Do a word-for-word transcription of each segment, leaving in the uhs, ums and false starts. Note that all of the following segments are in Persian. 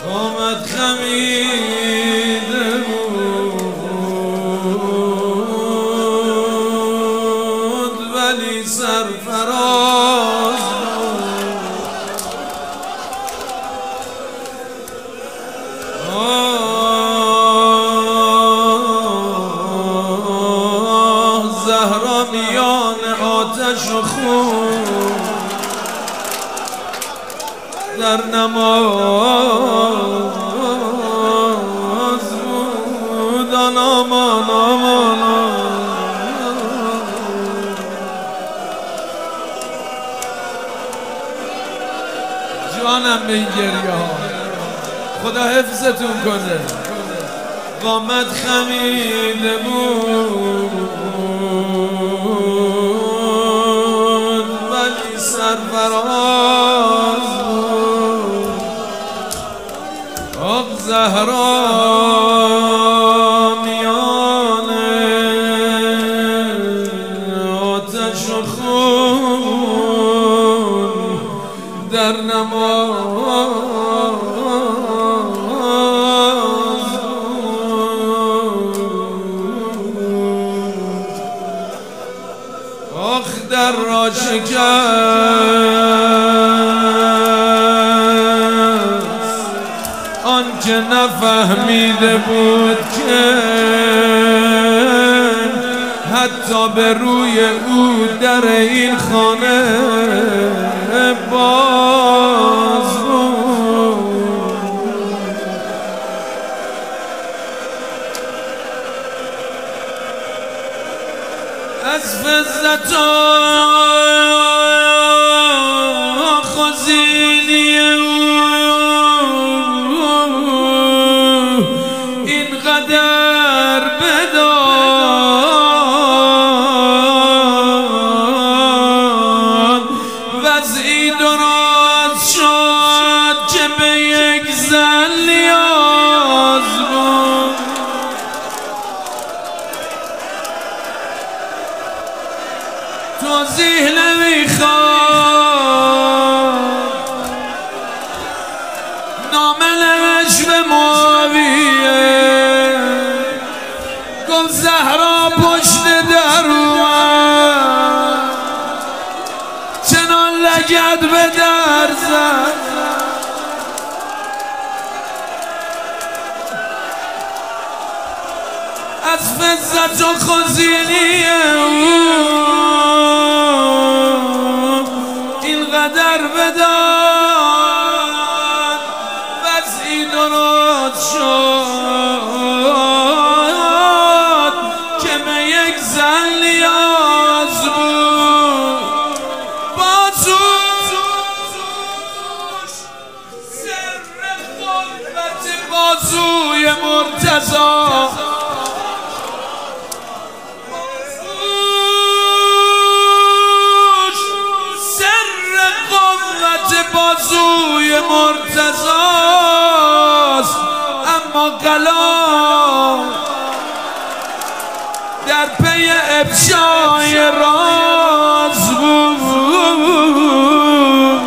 آمد خمیده بود ولی سرفراز آه زهرا میان آتش و خون در نماز بود آنام آنام آنام جانم به این گریه ها خدا حفظتون کنه. قامت خمیده بود ولی سرفراز بود. آق زهرا میان آتش و خون در نماز آخ در را شکست آنچه نفهمیده بود که حتی به روی او در این خانه باز بود. از فضت و خزینی او اینقدر بدان وضعی درست شد که به یک زن نیاز بود. توضیح نمیخواد نامه نوشت به معاویه گفت زهرا پشت در اومد چنان لگد به در زد از فضت و خزینی او اینقدر بدان وضعی درست شد که به یک زن نیاز بود. بازوش سر خلوت بازوی مرتضی بازوی مرتضاست اما قلم در پی افشای راز بود.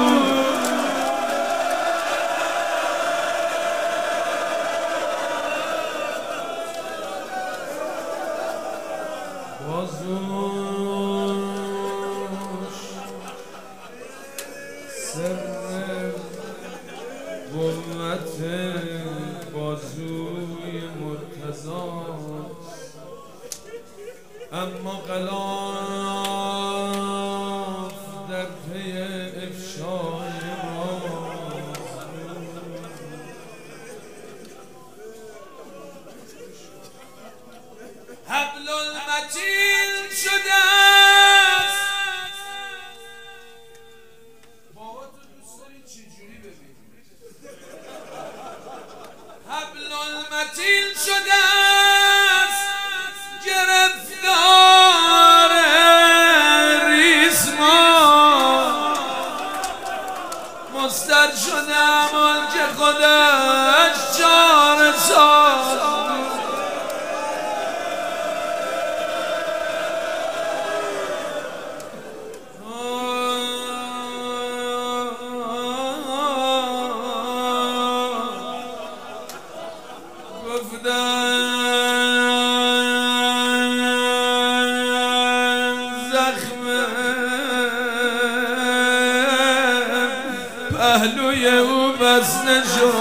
بازوش سر قوت بازوی مرتضاست اما غلاف در پی افشای راز. حبل المتین شده است. بابا تو دوست داری چجوری ببینی؟ حبل المتین شده است گرفتار ریسمان مستر شده امان که خودش چاره ساز. پهلوی او بس نشد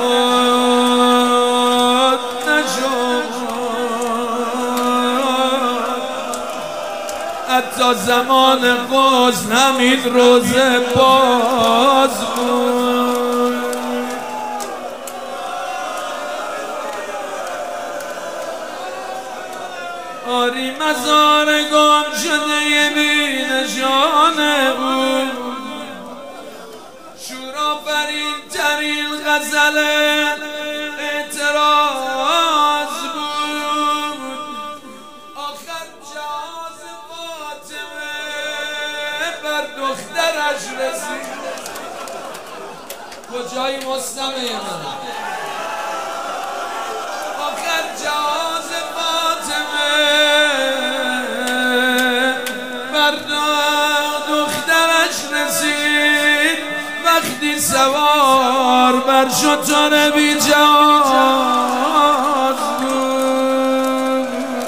نشد حتی زمان غزن همین روزه باز بود. آری مزار گم شده بی نشان او شورآفرین ترین غزل اعتراض بود. آخر جهاز فاطمه بر دخترش رسید. کجایی مستمع من؟ آخر جهاز فاطمه بر دخترش رسید. وقتی سوار بر شتر بی جهاز بود.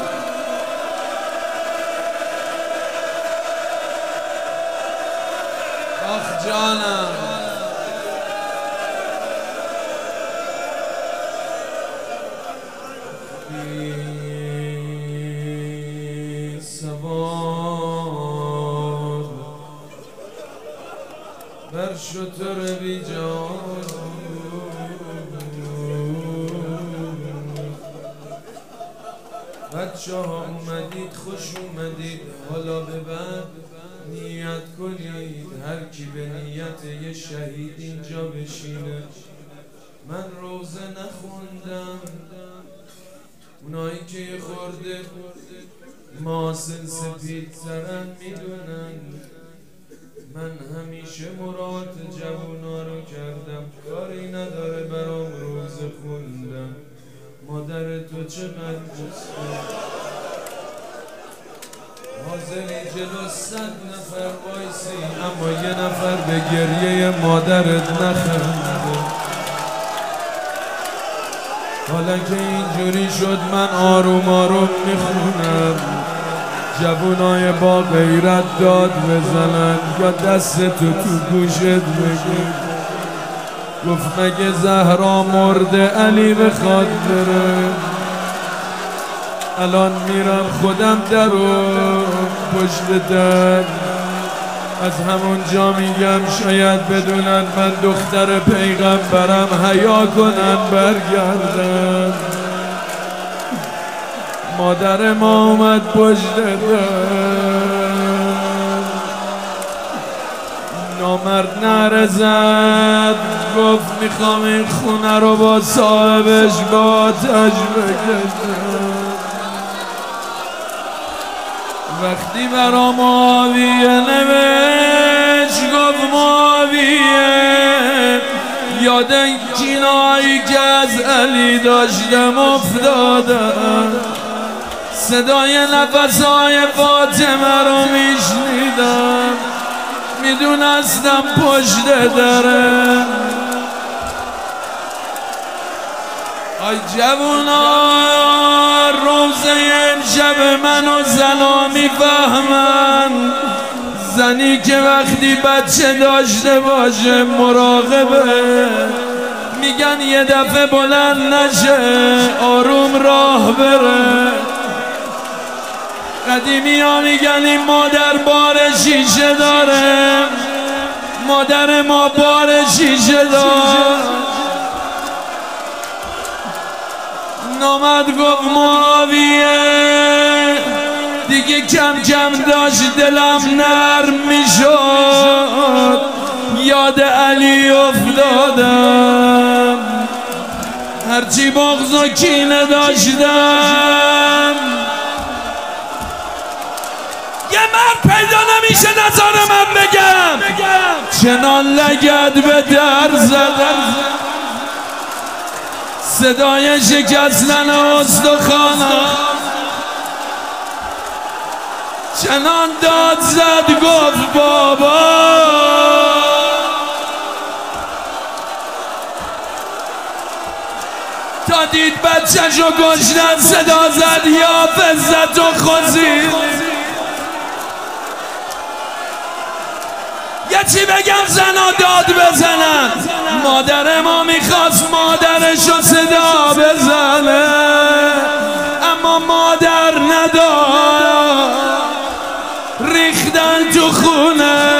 آخ جانم سوار بر شتر بی جان. بچه ها اومدید خوش اومدید. حالا به بعد نیت کنید هر کی به نیت یه شهید اینجا بشینه. من روزه نخوندم. اونایی که یه خورده ماسل سپید سرن میدونن من همیشه مراد جوونا رو کردم. کاری نداره برام روزه خوندم. مادر تو چقدر دوسته حاضری جلو صد نفر وایسی اما یه نفر به گریه مادرت نخنده. حالا که اینجوری شد من آروم آروم میخونم. جوونای با غیرت داد بزنن یا دست تو تو گوشت بگیر. گفت مگه زهرا مرده علی بخواد بره. الان میرم خودم درو پشت در. از همون جا میگم شاید بدونن من دختر پیغمبرم. حیا کنن برگردن. مادر ما اومد پشت در. نامرد نره زد گفت میخوام این خونه رو با صاحبش با آتش بکشم. وقتی برا معاویه نوشت گفت معاویه یاد این کینایی که از علی داشتم افتادم. صدای نفسهای فاطمه رو میشنیدم. میدونستم پشت داره. آی جوونا روزه امشب منو زنا میفهمن. زنی که وقتی بچه داشته باشه مراقبه. میگن یه دفعه بلند نشه آروم راه بره. قدیمی ها میگن این مادر بار شیشه داره. مادر ما بار شیشه داره. نامد گفت معاویه دیگه کم کم داشت دلم نرم میشد. یاد علی افتادم. هرچی بغض و کینه داشتم یه مرد پیدا نمیشه نظر من بگم. چنان لگد به در زدم. صدای شکستن استخوانم چنان داد زد گفت بابا. تا دید بچه‌شو کشتن صدا زد یا فزت و خوزید. یه چی بگم زنا داد بزنن. مادر ما میخواست مادرشو صدا بزنه اما مادر نداد، ریختن تو خونه.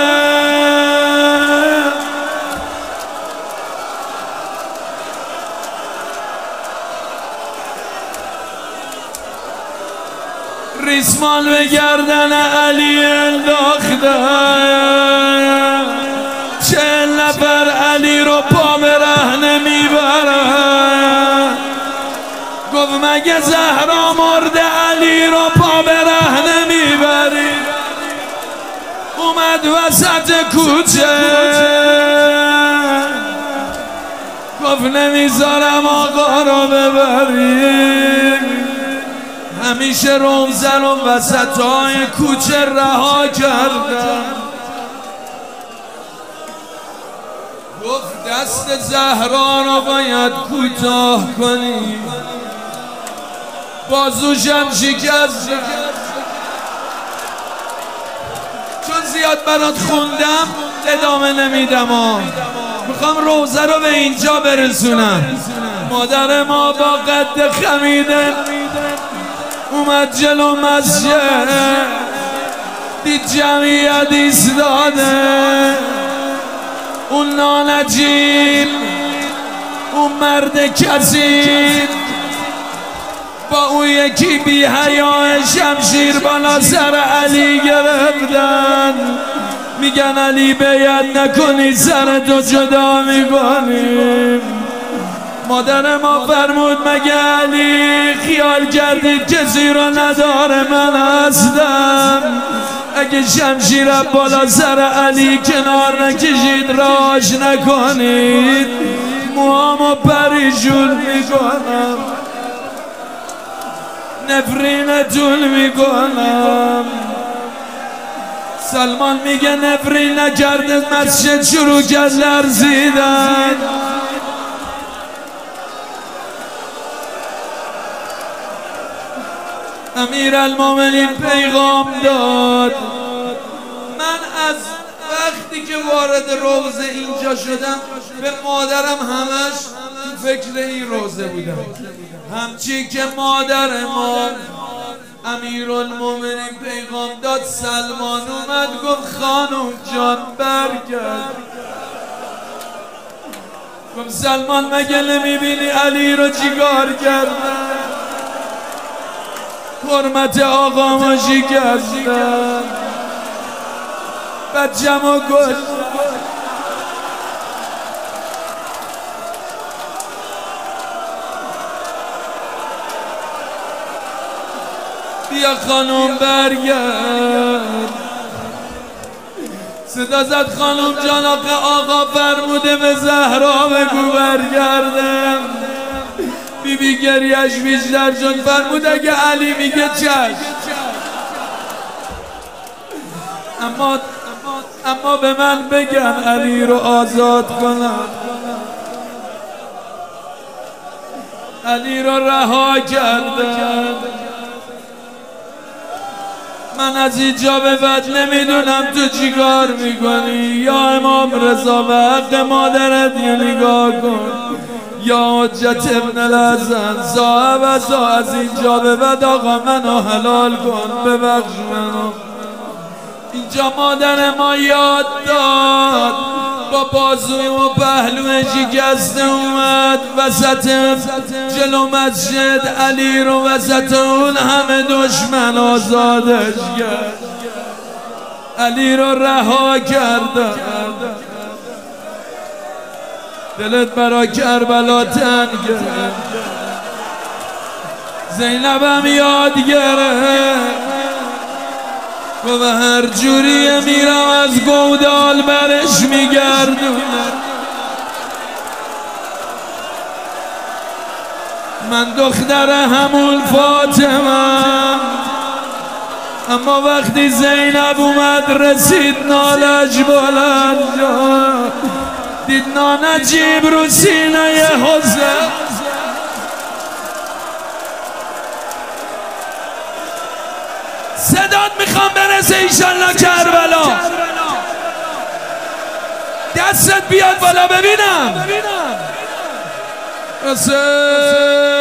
ریسمان به گردن علی انداخته، چهل نفر علی رو پا به رهنه میبرن. گفت مگه زهرا مرده علی رو پا به رهنه میبری؟ اومد وسط کوچه گفت نمیذارم آقا رو ببری. همیشه روزن و وسط های کوچه رها کردن. گفت دست زهرا رو باید کوتاه کنی، بازوشم شکست. چون زیاد برات خوندم ادامه نمیدم ها. میخوام روزه رو به اینجا برسونم. مادر ما با قد خمیده اومد جلو مسجد، دید جمعیت ایستاده. اون نانجیب، اون مرد کثیف با اون یکی بی حیا شمشیر بالا سر علی گرفتن. میگن علی بیعت نکنی سرتو جدا میکنیم. مادر ما فرمود مگه علی خیال کردید کسی رو نداره؟ من هستم. اگه شمشیر بالا سر علی کنار نکشید راش نکنید موامو پریشون میکنم، نفرینتون میکنم. سلمان میگه نفرین نکرده مسجد شروع کرد لرزیدن. امیرالمومنین پیغام داد. من از وقتی که وارد روزه اینجا شدم به مادرم همش تو فکر این روزه بودم. همچی که مادر ما امیرالمومنین پیغام داد سلمان اومد گفت خانم جان برگرد. گفت سلمان مگه نمیبینی علی رو چیکار کردن؟ حرمت آقا ما شکستن، بچم و کشتن. بیا خانم برگرد. صدا زد خانم جان آقا فرموده به زهرا بگو برگردم. بی بی گریش بیشتر شد، فرمود اگه علی میگه چشم. اما اما به من بگن علی رو آزاد کنم. علی رو رها کردن. من از اینجا به بعد نمیدونم تو چی کار میکنی. یا امام رضا به حق مادرت یه نگاه کن، یا حجت ابن الحسن صاحب از اینجا به بعد آقا منو حلال کن، ببخش منو. اینجا مادر ما یاد داد با بازوی و پهلو شکسته اومد وسط جلو مسجد علی رو وسط اون همه دشمن آزادش کرد. علی رو رها کرد. دلت برا کربلا تنگه. زینبم یاد گرفت و هر جوری میرم از گودال برش میگردونم. من دختر همون فاطمه، اما وقتی زینب اومد رسید نالش بلند شد، دید نانجیب رو سینه حسین. صدات میخوام برسه ایشالله کربلا. دستت بیاد بالا ببینم. حسین